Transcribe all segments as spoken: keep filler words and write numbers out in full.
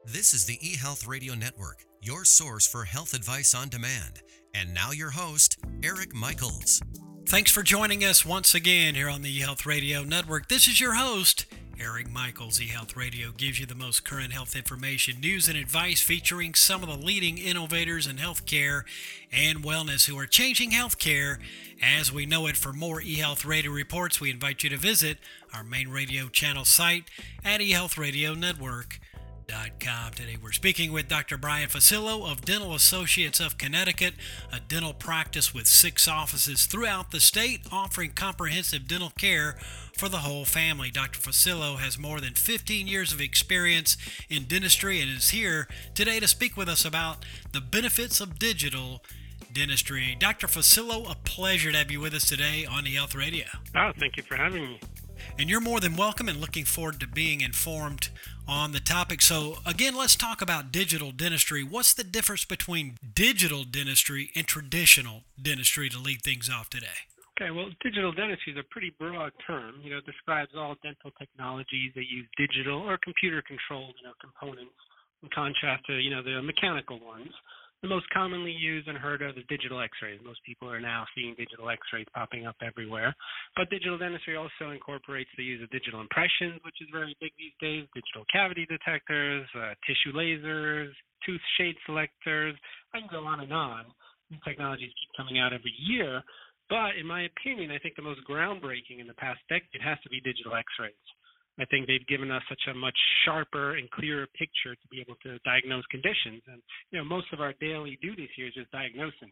This is the eHealth Radio Network, your source for health advice on demand. And now your host, Eric Michaels. Thanks for joining us once again here on the eHealth Radio Network. This is your host, Eric Michaels. eHealth Radio gives you the most current health information, news, and advice featuring some of the leading innovators in healthcare and wellness who are changing healthcare as we know it. For more eHealth Radio reports, we invite you to visit our main radio channel site at e health radio network dot com. Today we're speaking with Doctor Brian Facillo of Dental Associates of Connecticut, a dental practice with six offices throughout the state offering comprehensive dental care for the whole family. Doctor Facillo has more than fifteen years of experience in dentistry and is here today to speak with us about the benefits of digital dentistry. Doctor Facillo, a pleasure to have you with us today on eHealth Radio. Oh, thank you for having me. And you're more than welcome and looking forward to being informed on the topic. So again, let's talk about digital dentistry. What's the difference between digital dentistry and traditional dentistry to lead things off today? Okay, well, digital dentistry is a pretty broad term. You know, it describes all dental technologies that use digital or computer-controlled, you know, components in contrast to, you know, the mechanical ones. The most commonly used and heard of is digital x-rays. Most people are now seeing digital x-rays popping up everywhere. But digital dentistry also incorporates the use of digital impressions, which is very big these days, digital cavity detectors, uh, tissue lasers, tooth shade selectors. I can go on and on. New technologies keep coming out every year. But in my opinion, I think the most groundbreaking in the past decade has to be digital x-rays. I think they've given us such a much sharper and clearer picture to be able to diagnose conditions. And, you know, most of our daily duties here is just diagnosing.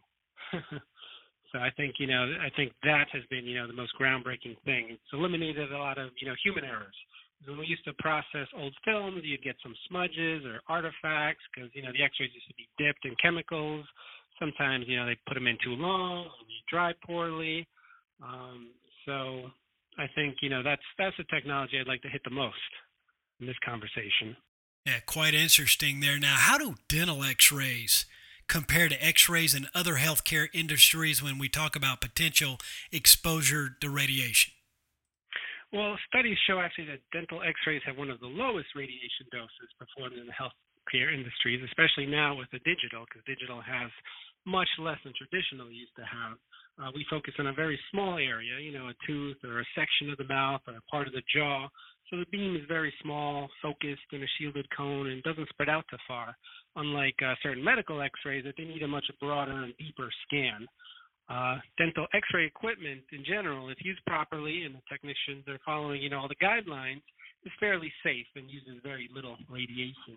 So I think, you know, I think that has been, you know, the most groundbreaking thing. It's eliminated a lot of, you know, human errors. When we used to process old films, you'd get some smudges or artifacts because, you know, the x-rays used to be dipped in chemicals. Sometimes, you know, they put them in too long and they dry poorly. Um, so... I think, you know, that's that's the technology I'd like to hit the most in this conversation. Yeah, quite interesting there. Now, how do dental x-rays compare to x-rays in other healthcare industries when we talk about potential exposure to radiation? Well, studies show actually that dental x-rays have one of the lowest radiation doses performed in the healthcare industries, especially now with the digital, because digital has much less than traditional used to have. Uh, we focus on a very small area, you know, a tooth or a section of the mouth or a part of the jaw. So the beam is very small, focused in a shielded cone, and doesn't spread out too far, unlike uh, certain medical x-rays that they need a much broader and deeper scan. Uh, dental x-ray equipment in general, if used properly and the technicians are following, you know, all the guidelines, is fairly safe and uses very little radiation.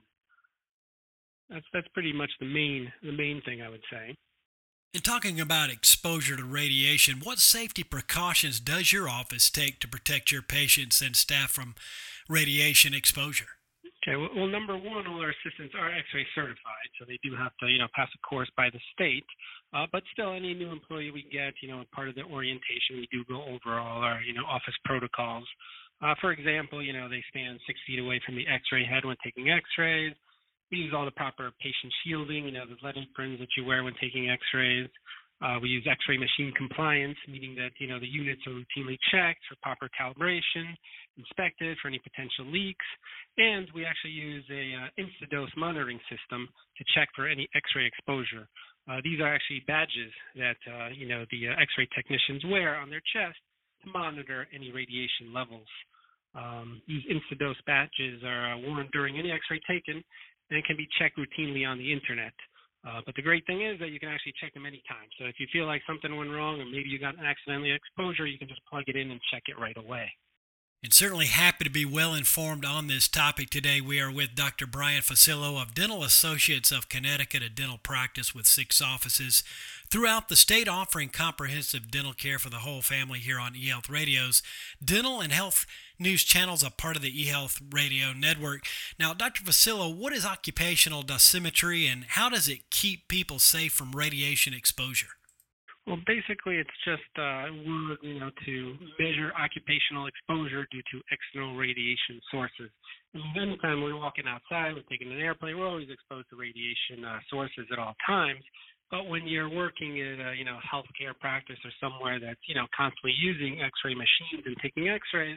That's that's pretty much the main the main thing I would say. In talking about exposure to radiation, what safety precautions does your office take to protect your patients and staff from radiation exposure? Okay, well, well number one, all our assistants are x-ray certified, so they do have to, you know, pass a course by the state. Uh, but still, any new employee we get, you know, part of the orientation, we do go over all our, you know, office protocols. Uh, for example, you know, they stand six feet away from the x-ray head when taking x-rays. We use all the proper patient shielding, you know, the lead aprons that you wear when taking x-rays. Uh, we use x-ray machine compliance, meaning that, you know, the units are routinely checked for proper calibration, inspected for any potential leaks, and we actually use a uh, Instadose monitoring system to check for any x-ray exposure. Uh, these are actually badges that, uh, you know, the uh, x-ray technicians wear on their chest to monitor any radiation levels. Um, these Instadose badges are uh, worn during any x-ray taken, and it can be checked routinely on the internet. Uh, but the great thing is that you can actually check them anytime. So if you feel like something went wrong or maybe you got an accidental exposure, you can just plug it in and check it right away. And certainly happy to be well informed on this topic today. We are with Doctor Brian Facillo of Dental Associates of Connecticut, a dental practice with six offices throughout the state offering comprehensive dental care for the whole family here on eHealth Radio's dental and health news channels, a part of the eHealth Radio Network. Now, Doctor Facillo, what is occupational dosimetry and how does it keep people safe from radiation exposure? Well, basically, it's just uh, word, you know, to measure occupational exposure due to external radiation sources. I mean, anytime we're walking outside, we're taking an airplane, we're always exposed to radiation uh, sources at all times. But when you're working in a, you know, healthcare practice or somewhere that's, you know, constantly using X-ray machines and taking X-rays,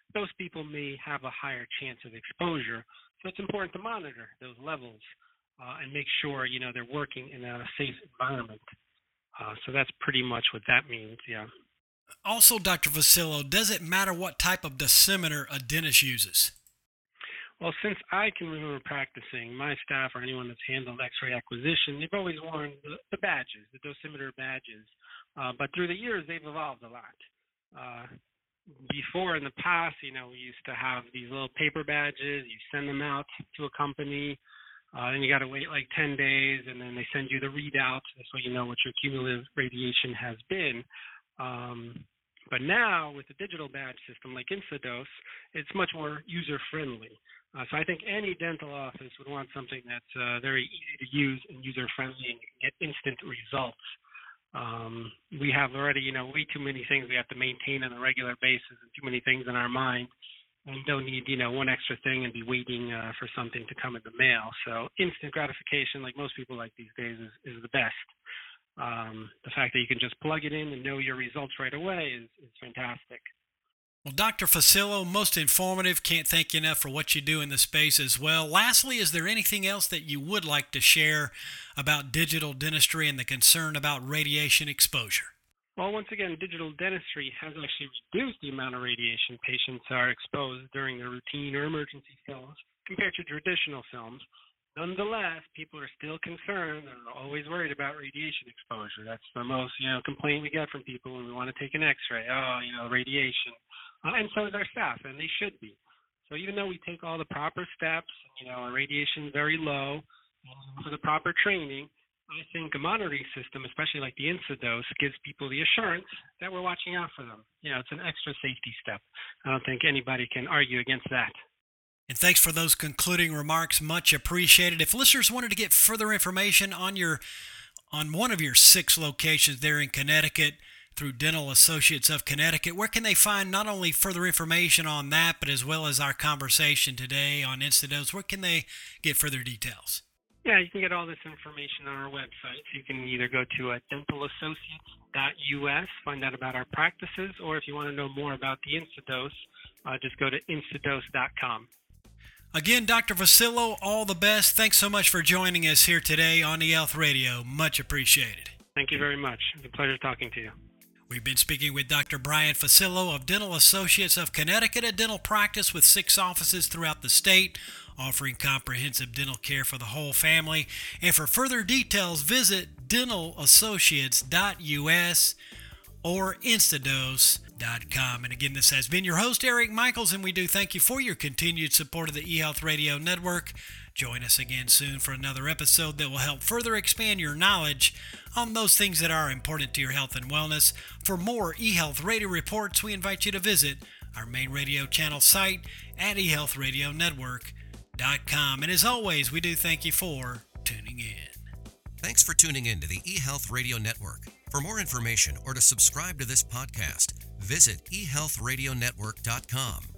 those people may have a higher chance of exposure. So it's important to monitor those levels uh, and make sure, you know, they're working in a safe environment. Uh, so that's pretty much what that means, yeah. Also, Doctor Vasillo, does it matter what type of dosimeter a dentist uses? Well, since I can remember practicing, my staff or anyone that's handled X-ray acquisition, they've always worn the, the badges, the dosimeter badges. Uh, but through the years, they've evolved a lot. Uh, before, in the past, you know, we used to have these little paper badges. You send them out to a company, uh, and you got to wait like ten days, and then they send you the readout so you know what your cumulative radiation has been. Um, but now, with the digital badge system like Instadose, it's much more user-friendly. Uh, so I think any dental office would want something that's uh, very easy to use and user-friendly and get instant results. Um, we have already, you know, way too many things we have to maintain on a regular basis and too many things in our mind. And don't need, you know, one extra thing and be waiting uh, for something to come in the mail. So instant gratification, like most people like these days, is, is the best. Um, the fact that you can just plug it in and know your results right away is, is fantastic. Well, Doctor Vasillo, most informative. Can't thank you enough for what you do in the space as well. Lastly, is there anything else that you would like to share about digital dentistry and the concern about radiation exposure? Well, once again, digital dentistry has actually reduced the amount of radiation patients are exposed during their routine or emergency films compared to traditional films. Nonetheless, people are still concerned and are always worried about radiation exposure. That's the most, you know, complaint we get from people when we want to take an X-ray. Oh, you know, radiation. Uh, and so is our staff, and they should be. So even though we take all the proper steps, you know, our radiation is very low, um, for the proper training, I think a monitoring system, especially like the Instadose, gives people the assurance that we're watching out for them. You know, it's an extra safety step. I don't think anybody can argue against that. And thanks for those concluding remarks. Much appreciated. If listeners wanted to get further information on your on one of your six locations there in Connecticut through Dental Associates of Connecticut, where can they find not only further information on that, but as well as our conversation today on Instadose? Where can they get further details? Yeah, you can get all this information on our website. You can either go to uh, dental associates dot U S, find out about our practices, or if you want to know more about the Instadose, uh, just go to instadose dot com. Again, Doctor Vasillo, all the best. Thanks so much for joining us here today on eHealth Radio. Much appreciated. Thank you very much. It's a pleasure talking to you. We've been speaking with Doctor Brian Vasillo of Dental Associates of Connecticut, a dental practice with six offices throughout the state, offering comprehensive dental care for the whole family. And for further details, visit dental associates dot U S or instadose dot com. And again, this has been your host, Eric Michaels, and we do thank you for your continued support of the eHealth Radio Network. Join us again soon for another episode that will help further expand your knowledge on those things that are important to your health and wellness. For more eHealth Radio reports, we invite you to visit our main radio channel site at e health radio network dot com. And as always, we do thank you for tuning in. Thanks for tuning in to the eHealth Radio Network. For more information or to subscribe to this podcast, visit e health radio network dot com.